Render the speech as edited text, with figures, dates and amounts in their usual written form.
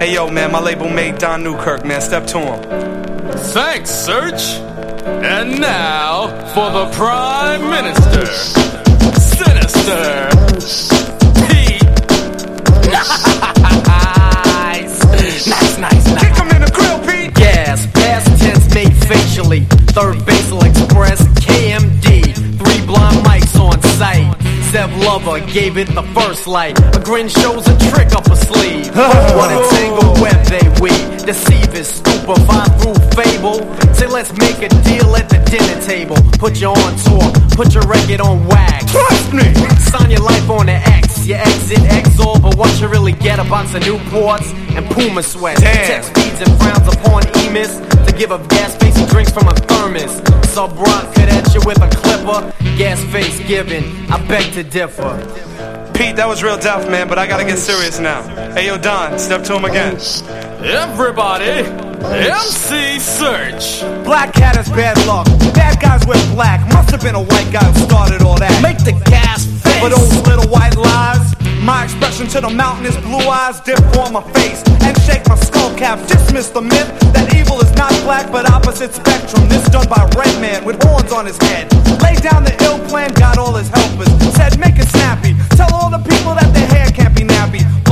Hey yo, man, my label mate Don Newkirk, man. Step to him. Thanks, Search. And now for the Prime Minister, Sinister Pete. Nice. Kick him in the grill, Pete. Gas, past tense made facially. Third Basal Express, KMD. 3 blind mics on site. Zev Lover gave it the first light. A grin shows a trick up a sleeve. What a tangled web they weave. Deceivers, stupefy through fable. Say let's make a deal at the dinner table. Put you on tour, put your record on wax. Trust me. Sign your life on the X. You exit Exor, but what you really get a box of Newports and Puma sweats. Damn. Text feeds and frowns upon Emis to give up gas face he drinks from a thermos. Sub Rock could at you with a clipper. Gas face given, I beg to differ. Pete, that was real deaf, man, but I gotta get serious now. Hey yo, Don, step to him again. Everybody, MC Search. Black cat is bad luck. Bad guys wear black. Must have been a white guy who started all that. Make the gas face. For those little white lies, my expression to the mountain is blue eyes dip on my face and shake my skull cap. Dismiss the myth that evil is not black but opposite spectrum. This done by Red Man with horns on his head. Laid down the ill plan, got all his helpers. Said make it snappy,